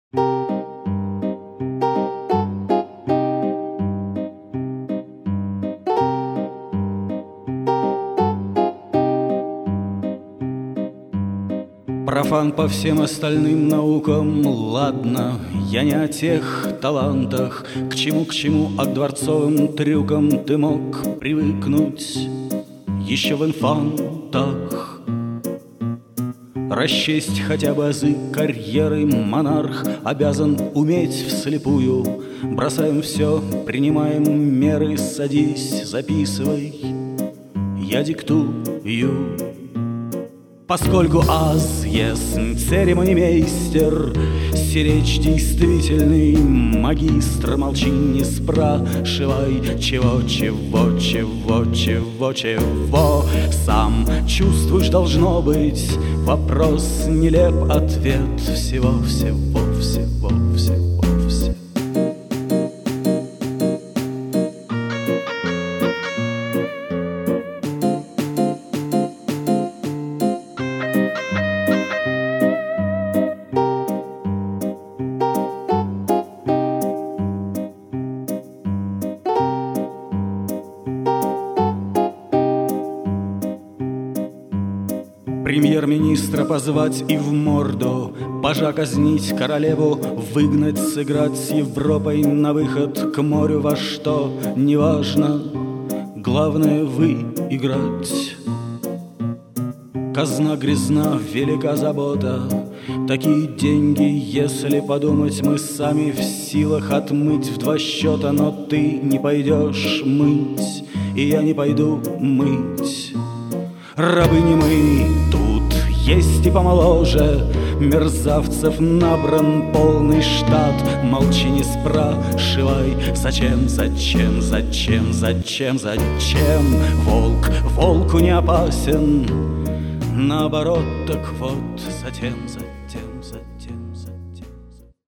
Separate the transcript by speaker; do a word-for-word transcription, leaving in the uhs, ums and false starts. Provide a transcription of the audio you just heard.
Speaker 1: Профан по всем остальным наукам, ладно, я не о тех талантах, к чему, к чему, а к дворцовым трюкам ты мог привыкнуть еще в инфантах. Расчесть хотя бы азы карьеры монарх обязан уметь вслепую. Бросаем все, принимаем меры, садись, записывай, я диктую. Поскольку аз есмь церемонимейстер, сиречь действительный магистр, молчи, не спрашивай, чего, чего, чего, чего, чего. Сам чувствуешь, должно быть, вопрос нелеп, ответ всего, всего, всего, всего, всего. Премьер-министра позвать и в морду, пажа казнить, королеву выгнать, сыграть с Европой на выход к морю во что, неважно, главное выиграть. Казна грязна, велика забота, такие деньги, если подумать, мы сами в силах отмыть в два счета, но ты не пойдешь мыть, и я не пойду мыть. Рабыни мы, тут есть и помоложе, мерзавцев набран полный штат. Молчи, не спрашивай, зачем, зачем, зачем, зачем, зачем. Волк волку не опасен, наоборот, так вот, затем, затем, затем.